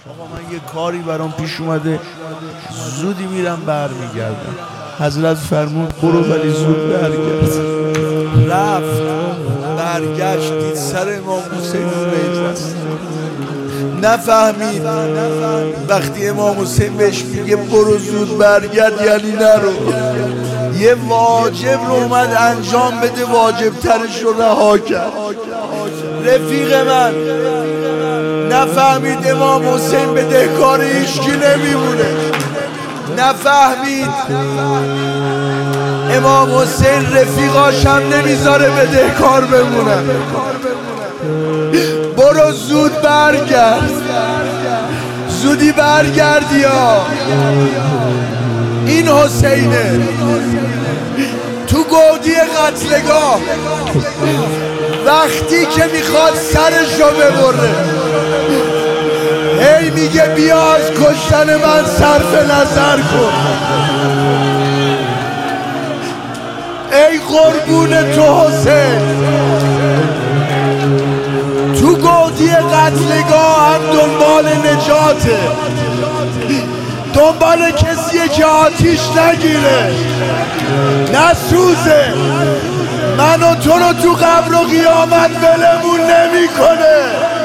آقا من یه کاری برام پیش اومده، زودی میرم برمیگردم. حضرت فرمود برو ولی زود برگرد. رفت برگشت دید سر امام حسین ریز است. نفهمید وقتی امام حسین بهش میگه برو زود برگرد یعنی نرو. یه واجب رو اومد انجام بده، واجب ترش رو رها کرد. رفیق من نفهمید امام حسین به دهکار هیچکی نمیمونه. نفهمید امام حسین رفیقاش هم نمیذاره به دهکار بمونن. برو زود برگرد، زودی برگردی ها. این حسینه تو گودی قتلگاه وقتی که میخواد سرش رو ببره هی میگه بیا از کشتن من صرف نظر کن. ای قربون تو حسین، تو گودی قتلگاه هم دنبال نجاته، دنبال کسیه که آتیش نگیره نسوزه. من و تو رو تو قبر و قیامت ولمون نمیکنه.